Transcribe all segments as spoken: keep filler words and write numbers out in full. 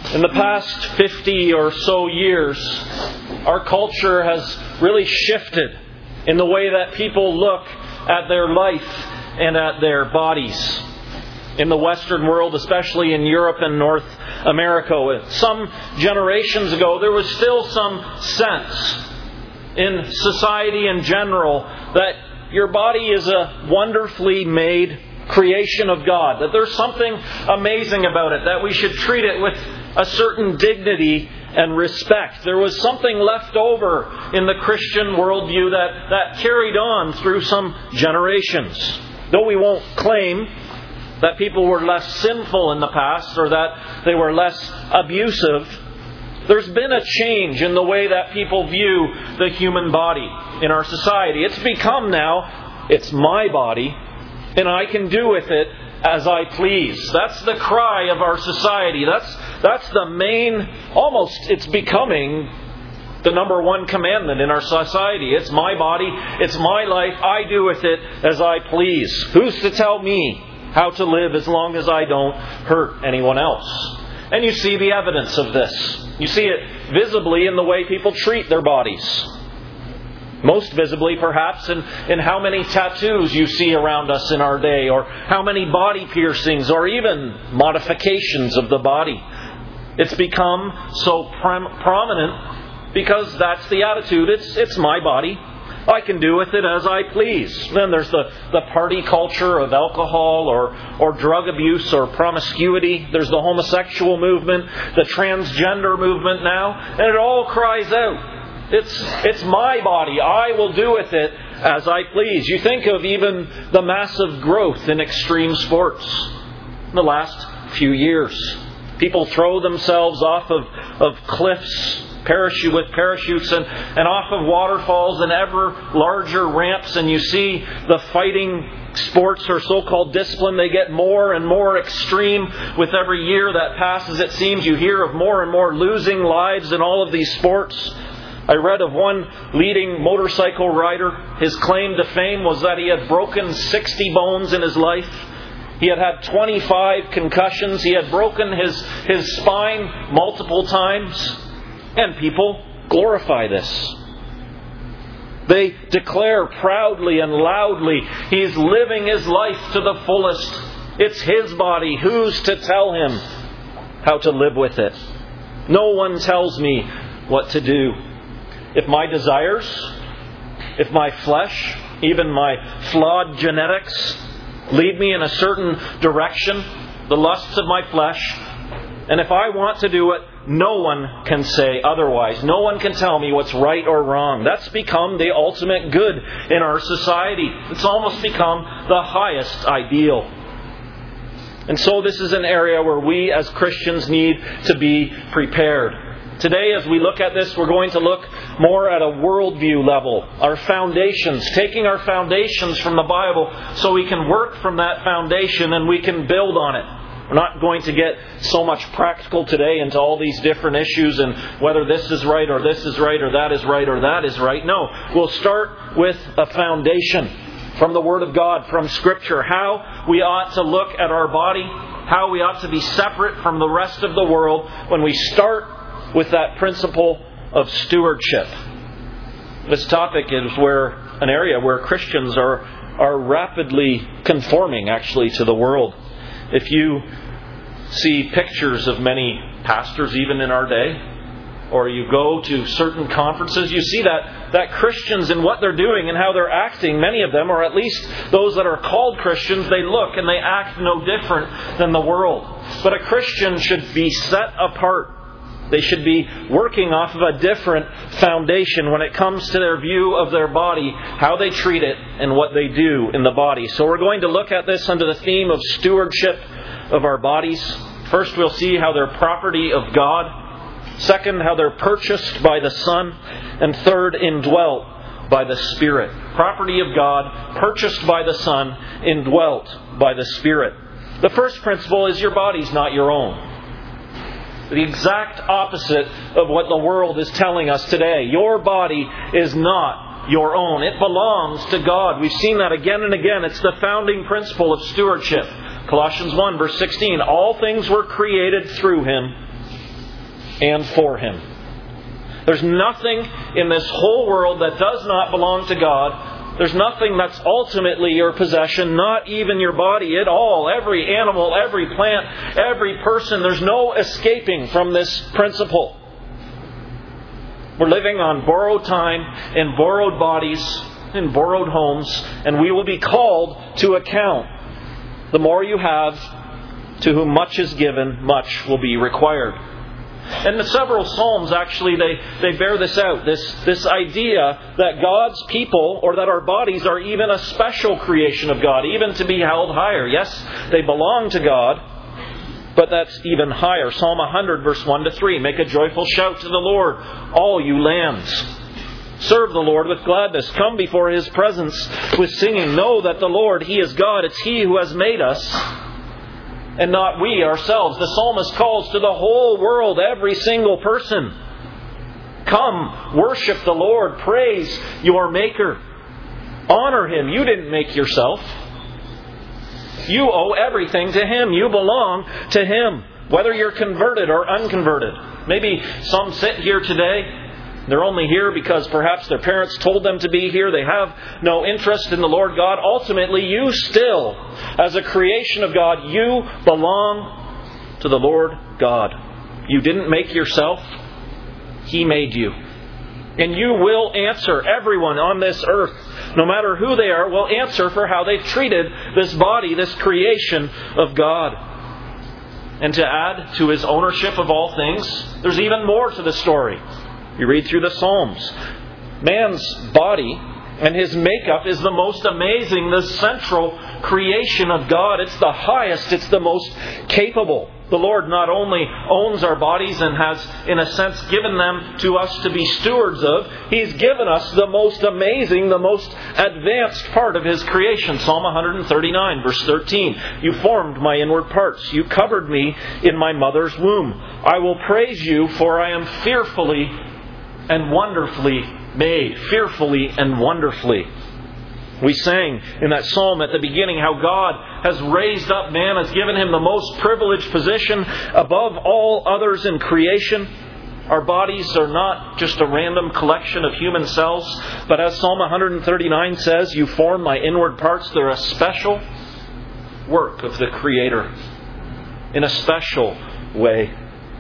In the past fifty or so years, our culture has really shifted in the way that people look at their life and at their bodies. In the Western world, especially in Europe and North America, some generations ago, there was still some sense in society in general that your body is a wonderfully made creation of God, that there's something amazing about it, that we should treat it with a certain dignity and respect. There was something left over in the Christian worldview that, that carried on through some generations. Though we won't claim that people were less sinful in the past or that they were less abusive, there's been a change in the way that people view the human body in our society. It's become now, it's my body, and I can do with it as I please. That's the cry of our society. That's that's the main, almost it's becoming the number one commandment in our society. It's my body, it's my life, I do with it as I please. Who's to tell me how to live as long as I don't hurt anyone else? And you see the evidence of this. You see it visibly in the way people treat their bodies. Most visibly, perhaps, in, in how many tattoos you see around us in our day, or how many body piercings, or even modifications of the body. It's become so prom- prominent because that's the attitude. It's it's my body. I can do with it as I please. Then there's the, the party culture of alcohol or, or drug abuse or promiscuity. There's the homosexual movement, the transgender movement now. And it all cries out, It's it's my body. I will do with it as I please. You think of even the massive growth in extreme sports in the last few years. People throw themselves off of, of cliffs, parachute with parachutes, and, and off of waterfalls and ever larger ramps. And you see the fighting sports or so-called discipline, they get more and more extreme with every year that passes. It seems you hear of more and more losing lives in all of these sports. I read of one leading motorcycle rider. His claim to fame was that he had broken sixty bones in his life. He had had twenty-five concussions. He had broken his, his spine multiple times. And people glorify this. They declare proudly and loudly, he's living his life to the fullest. It's his body. Who's to tell him how to live with it? No one tells me what to do. If my desires, if my flesh, even my flawed genetics lead me in a certain direction, the lusts of my flesh, and if I want to do it, no one can say otherwise. No one can tell me what's right or wrong. That's become the ultimate good in our society. It's almost become the highest ideal. And so this is an area where we as Christians need to be prepared. Today, as we look at this, we're going to look more at a worldview level. Our foundations, taking our foundations from the Bible so we can work from that foundation and we can build on it. We're not going to get so much practical today into all these different issues and whether this is right or this is right or that is right or that is right. No, we'll start with a foundation from the Word of God, from Scripture. How we ought to look at our body, how we ought to be separate from the rest of the world when we start with that principle of stewardship. This topic is where an area where Christians are, are rapidly conforming actually to the world. If you see pictures of many pastors even in our day, or you go to certain conferences, you see that, that Christians and what they're doing and how they're acting, many of them, or at least those that are called Christians, they look and they act no different than the world. But a Christian should be set apart. They should be working off of a different foundation when it comes to their view of their body, how they treat it, and what they do in the body. So we're going to look at this under the theme of stewardship of our bodies. First, we'll see how they're property of God. Second, how they're purchased by the Son. And third, indwelt by the Spirit. Property of God, purchased by the Son, indwelt by the Spirit. The first principle is your body's not your own. The exact opposite of what the world is telling us today. Your body is not your own. It belongs to God. We've seen that again and again. It's the founding principle of stewardship. Colossians one verse sixteen. All things were created through Him and for Him. There's nothing in this whole world that does not belong to God. There's nothing that's ultimately your possession, not even your body at all. Every animal, every plant, every person, there's no escaping from this principle. We're living on borrowed time, in borrowed bodies, in borrowed homes, and we will be called to account. The more you have, to whom much is given, much will be required. And the several Psalms, actually, they, they bear this out. This, this idea that God's people, or that our bodies, are even a special creation of God, even to be held higher. Yes, they belong to God, but that's even higher. Psalm one hundred, verse one to three. Make a joyful shout to the Lord, all you lands. Serve the Lord with gladness. Come before His presence with singing. Know that the Lord, He is God. It's He who has made us, and not we ourselves. The psalmist calls to the whole world, every single person. Come, worship the Lord. Praise your Maker. Honor Him. You didn't make yourself. You owe everything to Him. You belong to Him, whether you're converted or unconverted. Maybe some sit here today. They're only here because perhaps their parents told them to be here. They have no interest in the Lord God. Ultimately, you still, as a creation of God, you belong to the Lord God. You didn't make yourself. He made you. And you will answer. Everyone on this earth, no matter who they are, will answer for how they've treated this body, this creation of God. And to add to His ownership of all things, there's even more to the story. You read through the Psalms. Man's body and his makeup is the most amazing, the central creation of God. It's the highest, it's the most capable. The Lord not only owns our bodies and has, in a sense, given them to us to be stewards of, He's given us the most amazing, the most advanced part of His creation. Psalm one thirty-nine, verse thirteen. You formed my inward parts. You covered me in my mother's womb. I will praise You, for I am fearfully and wonderfully made. Fearfully and wonderfully. We sang in that psalm at the beginning how God has raised up man, has given him the most privileged position above all others in creation. Our bodies are not just a random collection of human cells, but as Psalm one thirty-nine says, You form my inward parts. They're a special work of the Creator in a special way.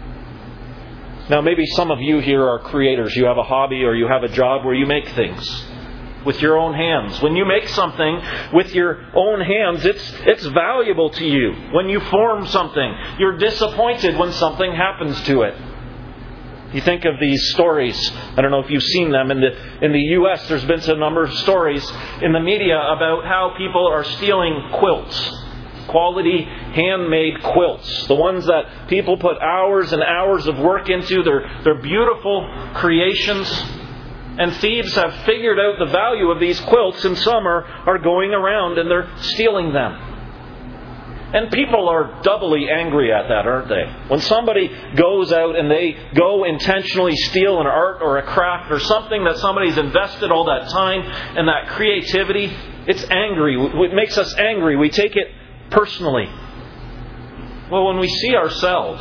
Now, maybe some of you here are creators. You have a hobby or you have a job where you make things with your own hands. When you make something with your own hands, it's it's valuable to you. When you form something, you're disappointed when something happens to it. You think of these stories. I don't know if you've seen them. In the in the U S, there's been a number of stories in the media about how people are stealing quilts. Quality handmade quilts. The ones that people put hours and hours of work into. They're, they're beautiful creations. And thieves have figured out the value of these quilts, and some are, are going around and they're stealing them. And people are doubly angry at that, aren't they? When somebody goes out and they go intentionally steal an art or a craft or something that somebody's invested all that time and that creativity, it's angry. It makes us angry. We take it personally. Well, when we see ourselves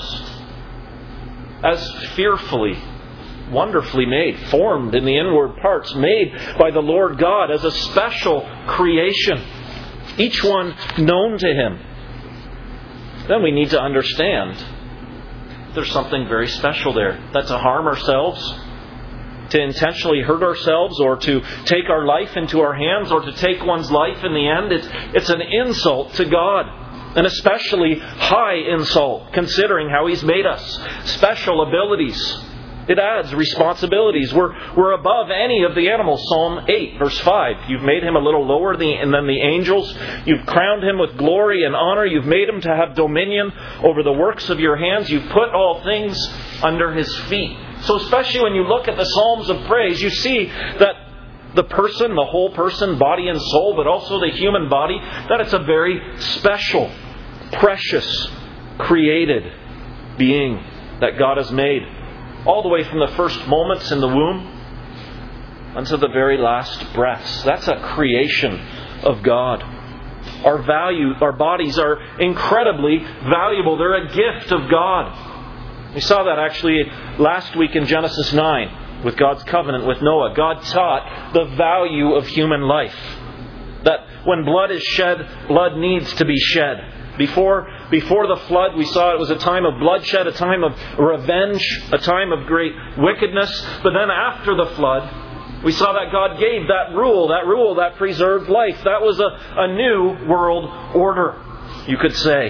as fearfully, wonderfully made, formed in the inward parts, made by the Lord God as a special creation, each one known to Him, then we need to understand there's something very special there. That to harm ourselves, to intentionally hurt ourselves, or to take our life into our hands, or to take one's life in the end, it's, it's an insult to God. An especially high insult, considering how He's made us. Special abilities. It adds responsibilities. We're, we're above any of the animals. Psalm eight, verse five. You've made Him a little lower than the angels. You've crowned Him with glory and honor. You've made Him to have dominion over the works of your hands. You've put all things under His feet. So especially when you look at the Psalms of praise, you see that the person, the whole person, body and soul, but also the human body, that it's a very special, precious, created being that God has made. All the way from the first moments in the womb until the very last breaths. That's a creation of God. Our value, our bodies are incredibly valuable. They're a gift of God. We saw that actually last week in Genesis nine with God's covenant with Noah. God taught the value of human life. That when blood is shed, blood needs to be shed. Before, before the flood, we saw it was a time of bloodshed, a time of revenge, a time of great wickedness. But then after the flood, we saw that God gave that rule, that rule that preserved life. That was a, a new world order, you could say.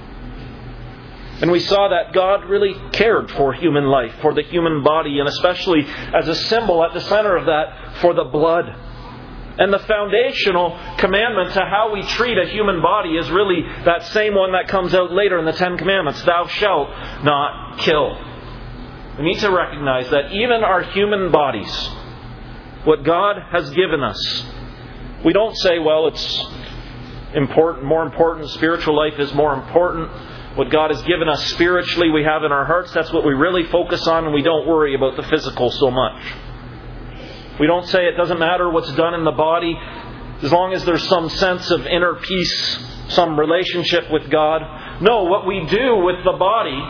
And we saw that God really cared for human life, for the human body, and especially as a symbol at the center of that, for the blood. And the foundational commandment to how we treat a human body is really that same one that comes out later in the Ten Commandments. Thou shalt not kill. We need to recognize that even our human bodies, what God has given us, we don't say, well, it's important, more important, spiritual life is more important. What God has given us spiritually, we have in our hearts. That's what we really focus on, and we don't worry about the physical so much. We don't say it doesn't matter what's done in the body, as long as there's some sense of inner peace, some relationship with God. No, what we do with the body,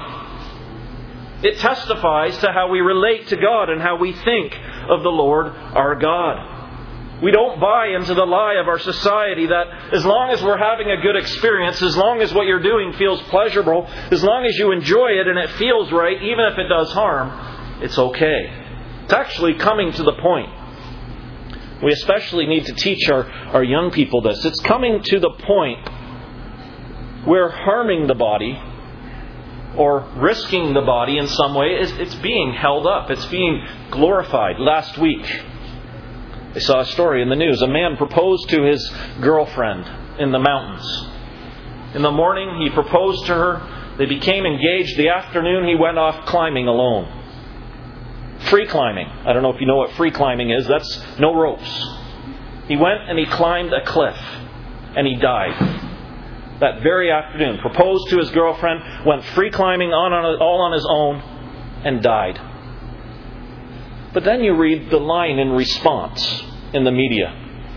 it testifies to how we relate to God and how we think of the Lord our God. We don't buy into the lie of our society that as long as we're having a good experience, as long as what you're doing feels pleasurable, as long as you enjoy it and it feels right, even if it does harm, it's okay. It's actually coming to the point. We especially need to teach our, our young people this. It's coming to the point where harming the body or risking the body in some way, is it's being held up. It's being glorified. Last week, I saw a story in the news. A man proposed to his girlfriend in the mountains. In the morning, he proposed to her. They became engaged. The afternoon, he went off climbing alone. Free climbing. I don't know if you know what free climbing is. That's no ropes. He went and he climbed a cliff. And he died. That very afternoon. Proposed to his girlfriend. Went free climbing on, on all on his own. And died. But then you read the line in response in the media.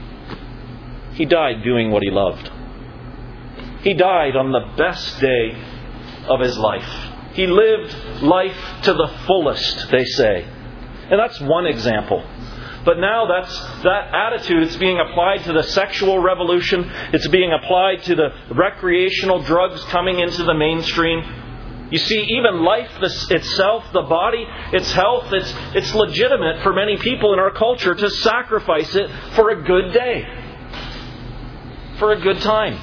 He died doing what he loved. He died on the best day of his life. He lived life to the fullest, they say. And that's one example. But now that's that attitude is being applied to the sexual revolution. It's being applied to the recreational drugs coming into the mainstream. You see, even life itself, the body, its health, it's, it's legitimate for many people in our culture to sacrifice it for a good day. For a good time.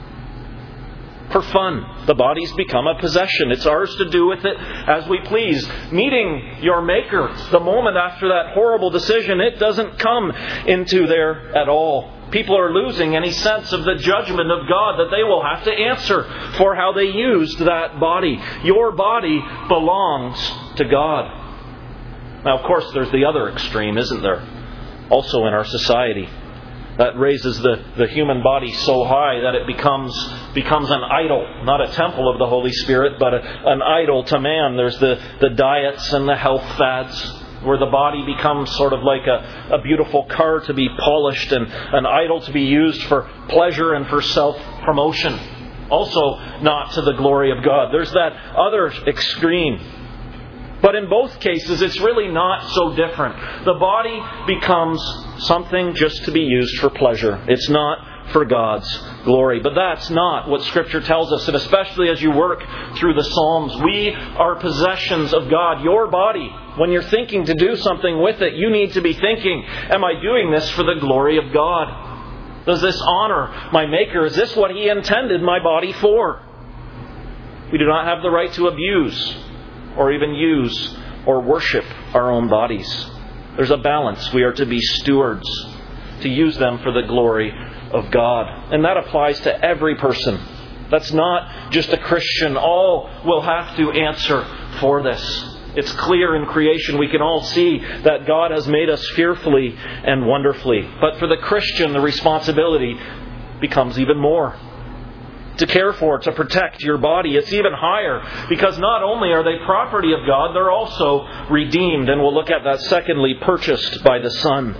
For fun. The body's become a possession. It's ours to do with it as we please. Meeting your Maker the moment after that horrible decision, it doesn't come into there at all. People are losing any sense of the judgment of God that they will have to answer for how they used that body. Your body belongs to God. Now, of course, there's the other extreme, isn't there? Also in our society. That raises the, the human body so high that it becomes becomes an idol. Not a temple of the Holy Spirit, but a, an idol to man. There's the, the diets and the health fads, where the body becomes sort of like a, a beautiful car to be polished and an idol to be used for pleasure and for self-promotion. Also not to the glory of God. There's that other extreme. But in both cases, it's really not so different. The body becomes something just to be used for pleasure. It's not for God's glory. But that's not what Scripture tells us. And especially as you work through the Psalms, we are possessions of God. Your body, when you're thinking to do something with it, you need to be thinking, am I doing this for the glory of God? Does this honor my Maker? Is this what He intended my body for? We do not have the right to abuse or even use or worship our own bodies. There's a balance. We are to be stewards, to use them for the glory of God. And that applies to every person. That's not just a Christian. All will have to answer for this. It's clear in creation. We can all see that God has made us fearfully and wonderfully. But for the Christian, the responsibility becomes even more. To care for, to protect your body. It's even higher because not only are they property of God, they're also redeemed. And we'll look at that secondly, purchased by the Son.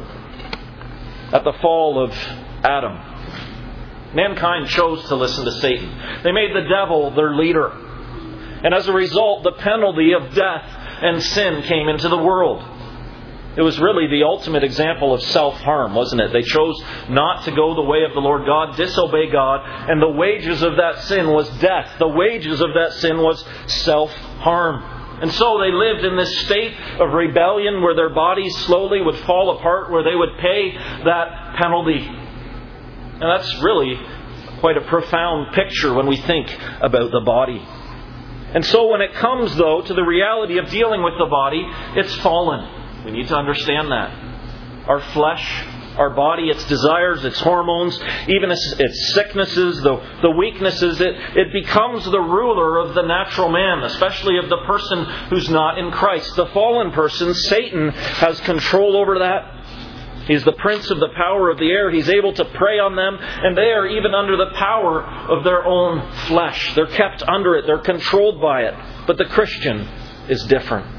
At the fall of Adam, mankind chose to listen to Satan. They made the devil their leader. And as a result, the penalty of death and sin came into the world. It was really the ultimate example of self-harm, wasn't it? They chose not to go the way of the Lord God, disobey God, and the wages of that sin was death. The wages of that sin was self-harm. And so they lived in this state of rebellion where their bodies slowly would fall apart, where they would pay that penalty. And that's really quite a profound picture when we think about the body. And so when it comes, though, to the reality of dealing with the body, it's fallen. We need to understand that. Our flesh, our body, its desires, its hormones, even its, its sicknesses, the, the weaknesses, it, it becomes the ruler of the natural man, especially of the person who's not in Christ. The fallen person, Satan, has control over that. He's the prince of the power of the air. He's able to prey on them, and they are even under the power of their own flesh. They're kept under it. They're controlled by it. But the Christian is different.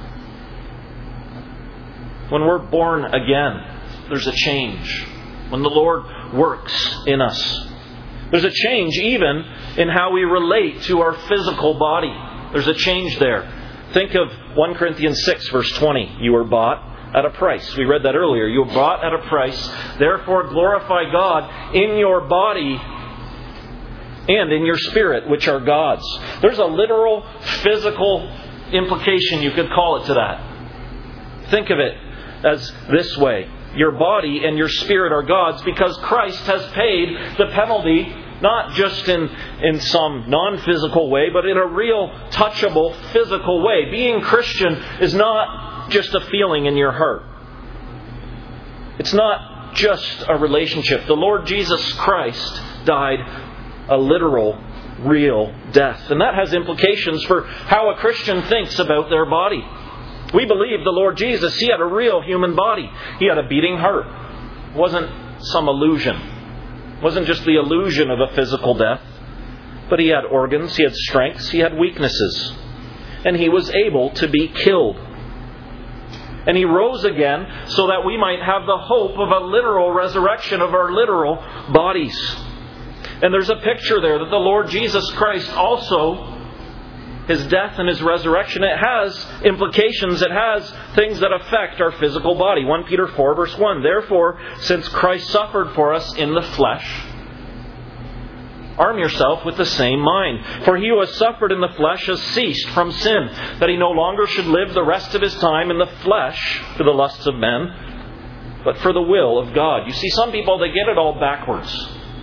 When we're born again, there's a change. When the Lord works in us, there's a change even in how we relate to our physical body. There's a change there. Think of First Corinthians six, verse twenty. You were bought at a price. We read that earlier. You were bought at a price. Therefore glorify God in your body and in your spirit, which are God's. There's a literal, physical implication, you could call it, to that. Think of it as this way. Your body and your spirit are God's because Christ has paid the penalty, not just in, in some non-physical way, but in a real, touchable, physical way. Being Christian is not just a feeling in your heart. It's not just a relationship. The Lord Jesus Christ died a literal, real death. And that has implications for how a Christian thinks about their body. We believe the Lord Jesus, He had a real human body. He had a beating heart. It wasn't some illusion. It wasn't just the illusion of a physical death. But He had organs, He had strengths, He had weaknesses. And He was able to be killed. And He rose again so that we might have the hope of a literal resurrection of our literal bodies. And there's a picture there that the Lord Jesus Christ also, His death and His resurrection, it has implications. It has things that affect our physical body. First Peter four, verse one. Therefore, since Christ suffered for us in the flesh, arm yourself with the same mind. For he who has suffered in the flesh has ceased from sin, that he no longer should live the rest of his time in the flesh for the lusts of men, but for the will of God. You see, some people, they get it all backwards.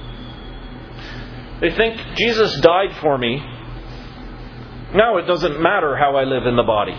They think, Jesus died for me. Now it doesn't matter how I live in the body.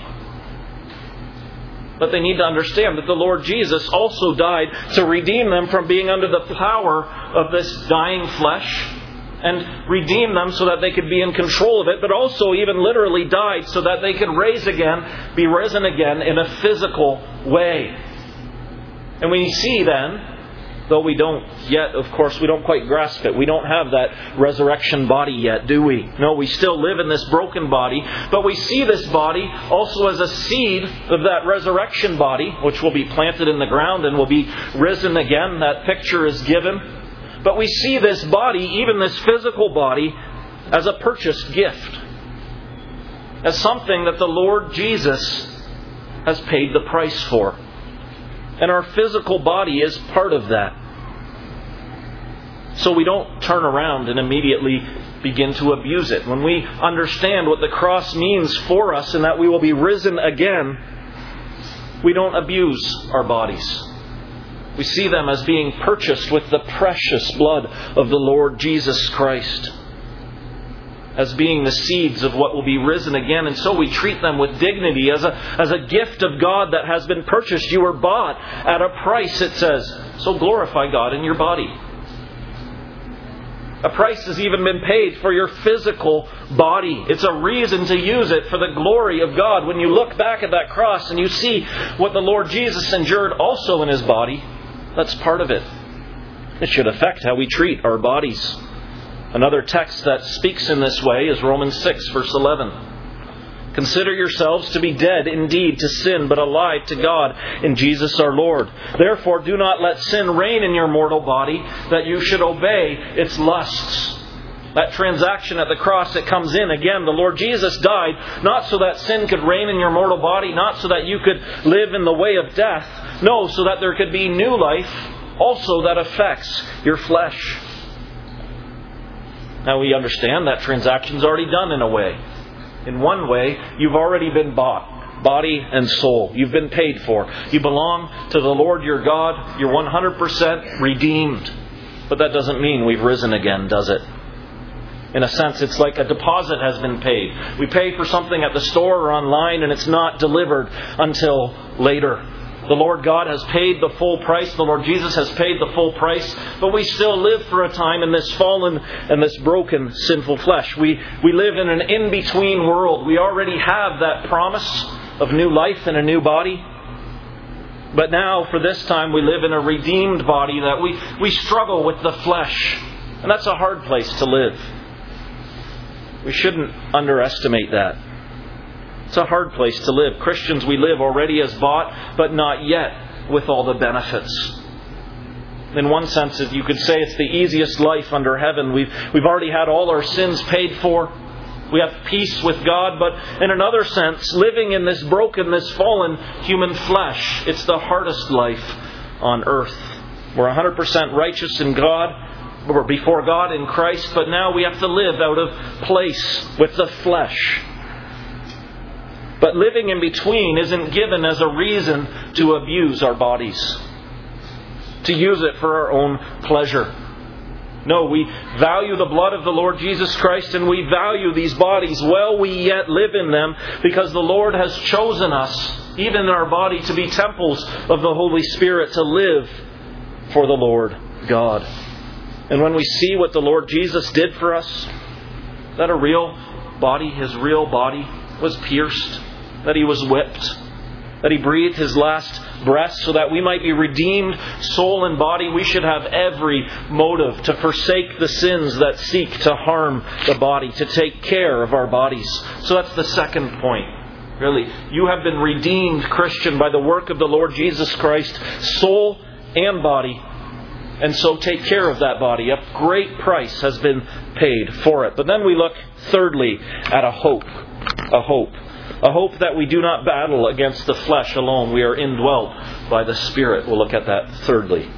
But they need to understand that the Lord Jesus also died to redeem them from being under the power of this dying flesh, and redeem them so that they could be in control of it, but also even literally died so that they could raise again, be risen again in a physical way. And we see then, though we don't yet, of course, we don't quite grasp it. We don't have that resurrection body yet, do we? No, we still live in this broken body. But we see this body also as a seed of that resurrection body, which will be planted in the ground and will be risen again. That picture is given. But we see this body, even this physical body, as a purchased gift. As something that the Lord Jesus has paid the price for. And our physical body is part of that. So we don't turn around and immediately begin to abuse it. When we understand what the cross means for us and that we will be risen again, we don't abuse our bodies. We see them as being purchased with the precious blood of the Lord Jesus Christ, as being the seeds of what will be risen again. And so we treat them with dignity as a, as a gift of God that has been purchased. You were bought at a price, it says. So glorify God in your body. A price has even been paid for your physical body. It's a reason to use it for the glory of God. When you look back at that cross and you see what the Lord Jesus endured also in His body, that's part of it. It should affect how we treat our bodies. Another text that speaks in this way is Romans six, verse eleven. Consider yourselves to be dead indeed to sin, but alive to God in Jesus our Lord. Therefore, do not let sin reign in your mortal body, that you should obey its lusts. That transaction at the cross that comes in. Again, the Lord Jesus died not so that sin could reign in your mortal body, not so that you could live in the way of death. No, so that there could be new life also that affects your flesh. Now we understand that transaction's already done in a way. In one way, you've already been bought. Body and soul. You've been paid for. You belong to the Lord your God. You're one hundred percent redeemed. But that doesn't mean we've risen again, does it? In a sense, it's like a deposit has been paid. We pay for something at the store or online and it's not delivered until later. The Lord God has paid the full price. The Lord Jesus has paid the full price. But we still live for a time in this fallen and this broken, sinful flesh. We, we live in an in-between world. We already have that promise of new life and a new body. But now, for this time, we live in a redeemed body that we, we struggle with the flesh. And that's a hard place to live. We shouldn't underestimate that. It's a hard place to live. Christians, we live already as bought, but not yet with all the benefits. In one sense, you could say it's the easiest life under heaven. We've, we've already had all our sins paid for. We have peace with God. But in another sense, living in this broken, this fallen human flesh, it's the hardest life on earth. We're one hundred percent righteous in God. We're before God in Christ. But now we have to live out of place with the flesh. But living in between isn't given as a reason to abuse our bodies, to use it for our own pleasure. No, we value the blood of the Lord Jesus Christ and we value these bodies while we yet live in them, because the Lord has chosen us, even in our body, to be temples of the Holy Spirit, to live for the Lord God. And when we see what the Lord Jesus did for us, that a real body, His real body, was pierced, that He was whipped, that He breathed His last breath so that we might be redeemed, soul and body, we should have every motive to forsake the sins that seek to harm the body, to take care of our bodies. So that's the second point. Really, you have been redeemed, Christian, by the work of the Lord Jesus Christ, soul and body. And so take care of that body. A great price has been paid for it. But then we look, thirdly, at a hope. A hope. A hope that we do not battle against the flesh alone. We are indwelt by the Spirit. We'll look at that thirdly.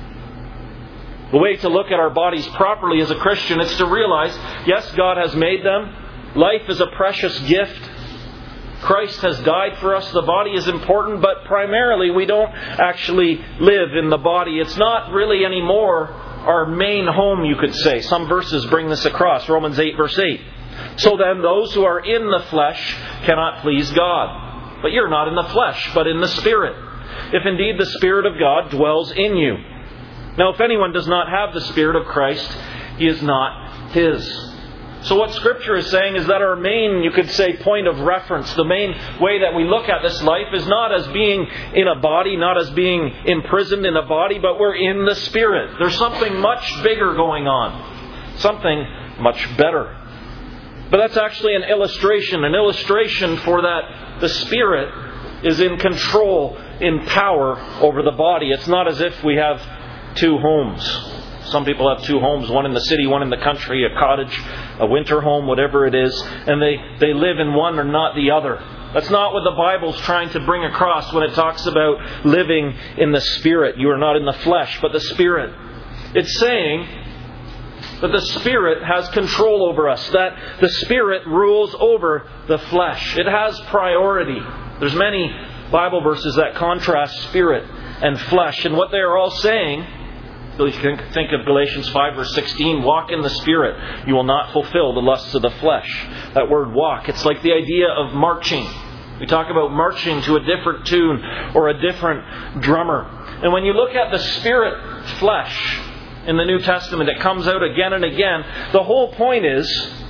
The way to look at our bodies properly as a Christian is to realize, yes, God has made them. Life is a precious gift. Christ has died for us. The body is important, but primarily we don't actually live in the body. It's not really anymore our main home, you could say. Some verses bring this across. Romans eight, verse eight. So then those who are in the flesh cannot please God. But you're not in the flesh, but in the Spirit, if indeed the Spirit of God dwells in you. Now, if anyone does not have the Spirit of Christ, he is not His. So what Scripture is saying is that our main, you could say, point of reference, the main way that we look at this life is not as being in a body, not as being imprisoned in a body, but we're in the Spirit. There's something much bigger going on. Something much better. But that's actually an illustration, an illustration for that the Spirit is in control, in power over the body. It's not as if we have two homes. Some people have two homes, one in the city, one in the country, a cottage, a winter home, whatever it is, and they, they live in one or not the other. That's not what the Bible's trying to bring across when it talks about living in the Spirit. You are not in the flesh, but the Spirit. It's saying that the Spirit has control over us, that the Spirit rules over the flesh. It has priority. There's many Bible verses that contrast spirit and flesh, and what they are all saying, so you can think of Galatians five verse sixteen, walk in the Spirit, you will not fulfill the lusts of the flesh. That word walk, it's like the idea of marching. We talk about marching to a different tune or a different drummer. And when you look at the Spirit flesh in the New Testament, it comes out again and again. The whole point is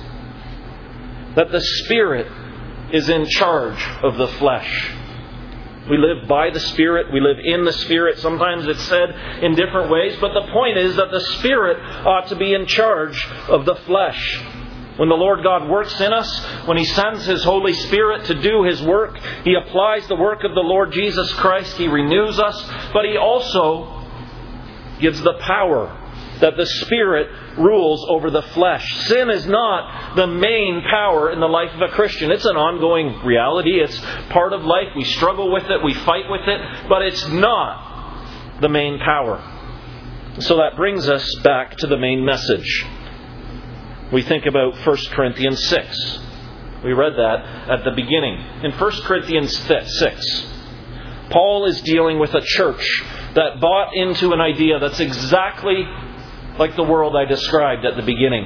that the Spirit is in charge of the flesh. We live by the Spirit. We live in the Spirit. Sometimes it's said in different ways. But the point is that the Spirit ought to be in charge of the flesh. When the Lord God works in us, when He sends His Holy Spirit to do His work, He applies the work of the Lord Jesus Christ. He renews us. But He also gives the power that the Spirit rules over the flesh. Sin is not the main power in the life of a Christian. It's an ongoing reality. It's part of life. We struggle with it. We fight with it. But it's not the main power. So that brings us back to the main message. We think about First Corinthians six. We read that at the beginning. In First Corinthians six, Paul is dealing with a church that bought into an idea that's exactly like the world I described at the beginning.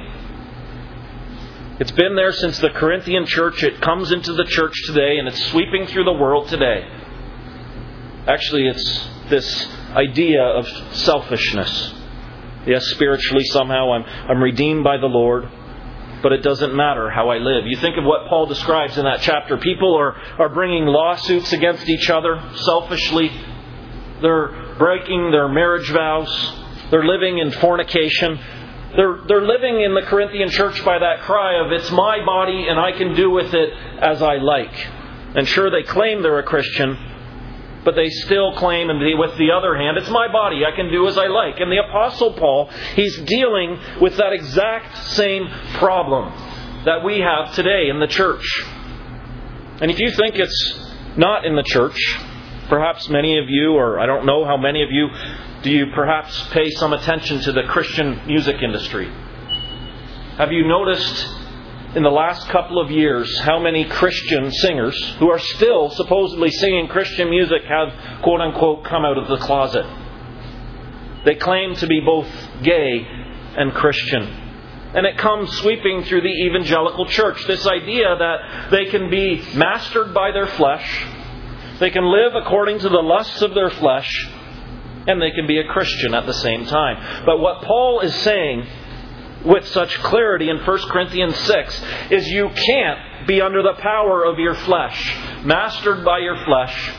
It's been there since the Corinthian church. It comes into the church today, and it's sweeping through the world today. Actually, it's this idea of selfishness. Yes, spiritually somehow I'm, I'm redeemed by the Lord, but it doesn't matter how I live. You think of what Paul describes in that chapter. People are, are bringing lawsuits against each other selfishly. They're breaking their marriage vows. They're living in fornication. They're, they're living in the Corinthian church by that cry of, it's my body and I can do with it as I like. And sure, they claim they're a Christian, but they still claim, and with the other hand, it's my body, I can do as I like. And the Apostle Paul, he's dealing with that exact same problem that we have today in the church. And if you think it's not in the church, perhaps many of you, or I don't know how many of you, do you perhaps pay some attention to the Christian music industry? Have you noticed in the last couple of years how many Christian singers who are still supposedly singing Christian music have, quote unquote, come out of the closet? They claim to be both gay and Christian. And it comes sweeping through the evangelical church. This idea that they can be mastered by their flesh, they can live according to the lusts of their flesh, and they can be a Christian at the same time. But what Paul is saying with such clarity in First Corinthians six is you can't be under the power of your flesh, mastered by your flesh,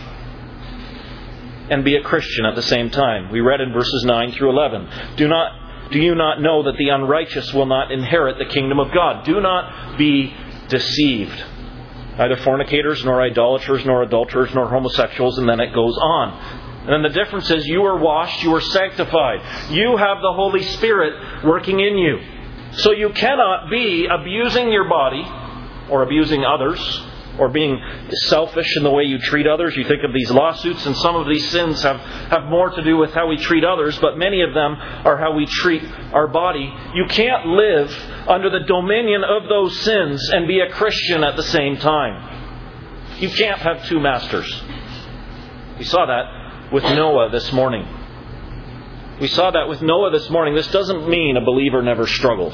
and be a Christian at the same time. We read in verses nine through eleven. Do not, do you not know that the unrighteous will not inherit the kingdom of God? Do not be deceived. Neither fornicators, nor idolaters, nor adulterers, nor homosexuals, and then it goes on. And the difference is you are washed, you are sanctified. You have the Holy Spirit working in you. So you cannot be abusing your body or abusing others or being selfish in the way you treat others. You think of these lawsuits, and some of these sins have, have more to do with how we treat others, but many of them are how we treat our body. You can't live under the dominion of those sins and be a Christian at the same time. You can't have two masters. We saw that with Noah this morning. We saw that with Noah this morning. This doesn't mean a believer never struggles.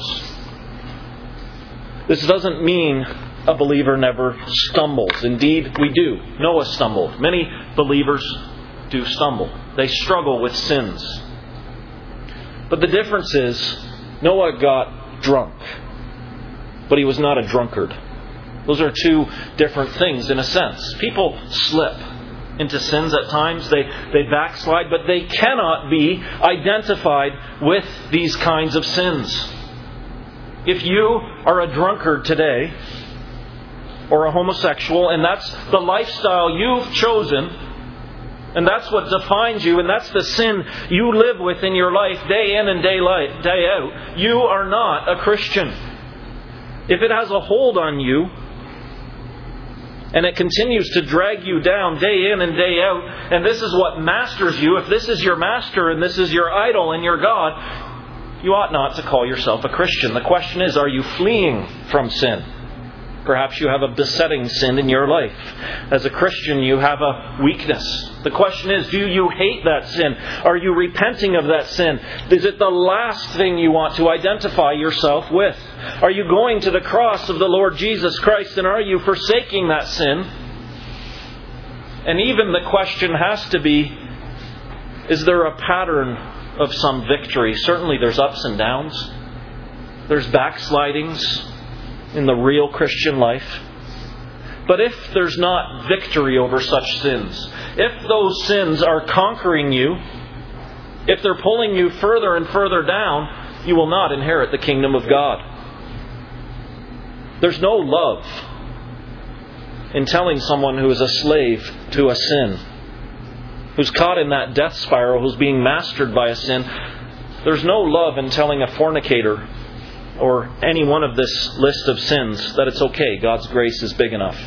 This doesn't mean a believer never stumbles. Indeed, we do. Noah stumbled. Many believers do stumble. They struggle with sins. But the difference is, Noah got drunk, but he was not a drunkard. Those are two different things in a sense. People slip into sins at times. They, they backslide, but they cannot be identified with these kinds of sins. If you are a drunkard today, or a homosexual, and that's the lifestyle you've chosen, and that's what defines you, and that's the sin you live with in your life day in and day, light, day out, you are not a Christian. If it has a hold on you, and it continues to drag you down day in and day out, and this is what masters you, if this is your master and this is your idol and your God, you ought not to call yourself a Christian. The question is, are you fleeing from sin? Perhaps you have a besetting sin in your life. As a Christian, you have a weakness. The question is, do you hate that sin? Are you repenting of that sin? Is it the last thing you want to identify yourself with? Are you going to the cross of the Lord Jesus Christ, and are you forsaking that sin? And even the question has to be, is there a pattern of some victory? Certainly there's ups and downs. There's backslidings in the real Christian life. But if there's not victory over such sins, if those sins are conquering you, if they're pulling you further and further down, you will not inherit the kingdom of God. There's no love in telling someone who is a slave to a sin, who's caught in that death spiral, who's being mastered by a sin, There's no love in telling a fornicator or any one of this list of sins that it's okay. God's grace is big enough.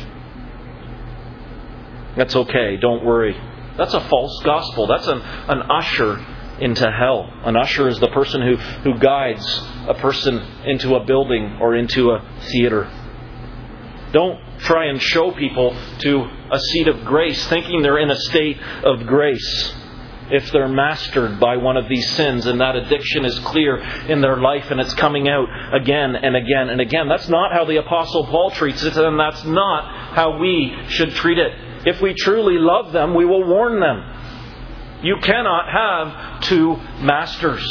That's okay. Don't worry. That's a false gospel. That's an, an usher into hell. An usher is the person who, who guides a person into a building or into a theater. Don't try and show people to a seat of grace thinking they're in a state of grace if they're mastered by one of these sins and that addiction is clear in their life and it's coming out again and again and again. That's not how the Apostle Paul treats it, and that's not how we should treat it. If we truly love them, we will warn them. You cannot have two masters.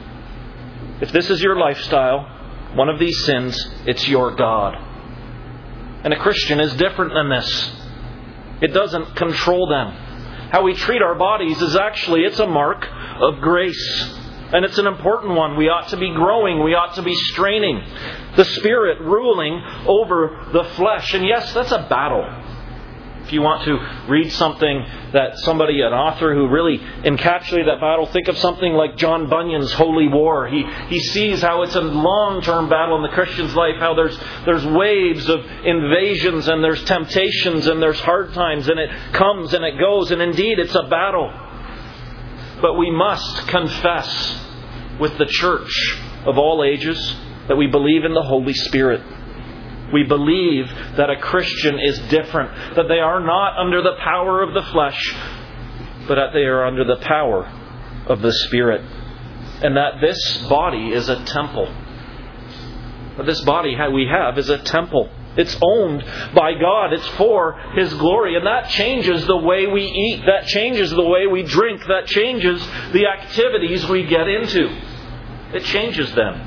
If this is your lifestyle, one of these sins, it's your God. And a Christian is different than this. It doesn't control them. How we treat our bodies is actually, it's a mark of grace. And it's an important one. We ought to be growing. We ought to be straining. The Spirit ruling over the flesh. And yes, that's a battle. If you want to read something that somebody, an author who really encapsulated that battle, think of something like John Bunyan's Holy War. He he sees how it's a long-term battle in the Christian's life, how there's there's waves of invasions and there's temptations and there's hard times, and it comes and it goes, and indeed it's a battle. But we must confess with the church of all ages that we believe in the Holy Spirit. We believe that a Christian is different, that they are not under the power of the flesh, but that they are under the power of the Spirit. And that this body is a temple. That this body we have is a temple. It's owned by God. It's for His glory. And that changes the way we eat. That changes the way we drink. That changes the activities we get into. It changes them.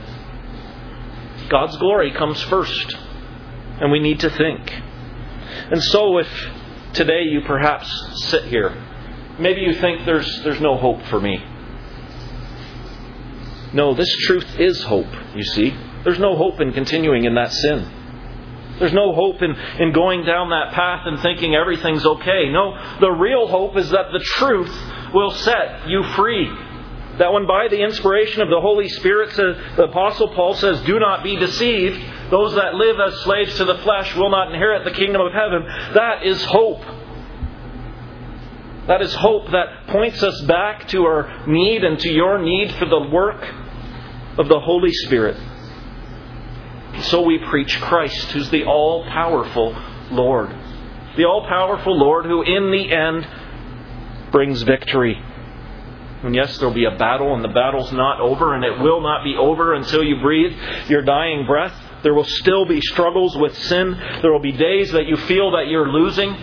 God's glory comes first. And we need to think. And so if today you perhaps sit here, maybe you think there's there's no hope for me. No, this truth is hope, you see. There's no hope in continuing in that sin. There's no hope in, in going down that path and thinking everything's okay. No, the real hope is that the truth will set you free. That when by the inspiration of the Holy Spirit, the Apostle Paul says, do not be deceived. Those that live as slaves to the flesh will not inherit the kingdom of heaven. That is hope. That is hope that points us back to our need and to your need for the work of the Holy Spirit. So we preach Christ, who's the all-powerful Lord. The all-powerful Lord who in the end brings victory. And yes, there will be a battle, and the battle's not over, and it will not be over until you breathe your dying breath. There will still be struggles with sin. There will be days that you feel that you're losing.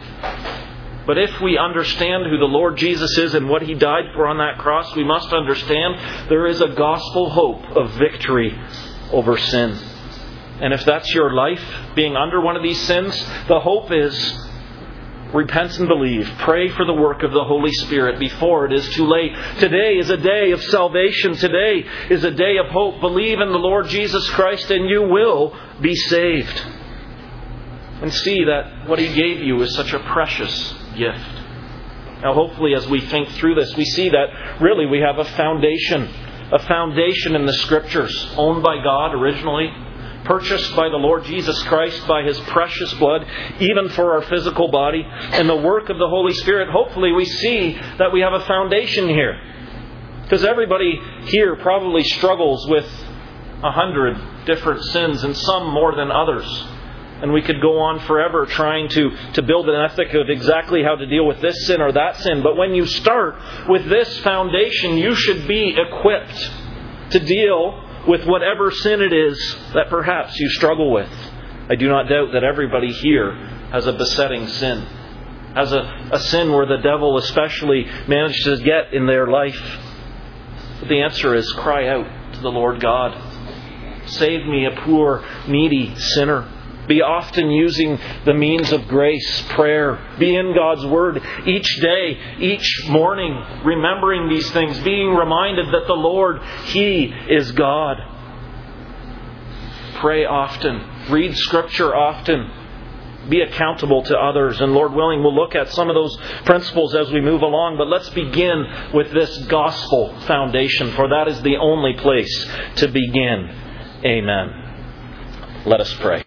But if we understand who the Lord Jesus is and what He died for on that cross, we must understand there is a gospel hope of victory over sin. And if that's your life, being under one of these sins, the hope is repent and believe. Pray for the work of the Holy Spirit before it is too late. Today is a day of salvation. Today is a day of hope. Believe in the Lord Jesus Christ and you will be saved. And see that what He gave you is such a precious gift. Now hopefully as we think through this, we see that really we have a foundation. A foundation in the Scriptures, owned by God originally, purchased by the Lord Jesus Christ by His precious blood, even for our physical body, and the work of the Holy Spirit. Hopefully we see that we have a foundation here. Because everybody here probably struggles with a hundred different sins, and some more than others. And we could go on forever trying to, to build an ethic of exactly how to deal with this sin or that sin. But when you start with this foundation, you should be equipped to deal with whatever sin it is that perhaps you struggle with. I do not doubt that everybody here has a besetting sin. Has a, a sin where the devil especially managed to get in their life. But the answer is cry out to the Lord God. Save me, a poor, needy sinner. Be often using the means of grace, prayer. Be in God's Word each day, each morning, remembering these things, being reminded that the Lord, He is God. Pray often. Read Scripture often. be accountable to others. And Lord willing, we'll look at some of those principles as we move along. But let's begin with this gospel foundation, for that is the only place to begin. Amen. Let us pray.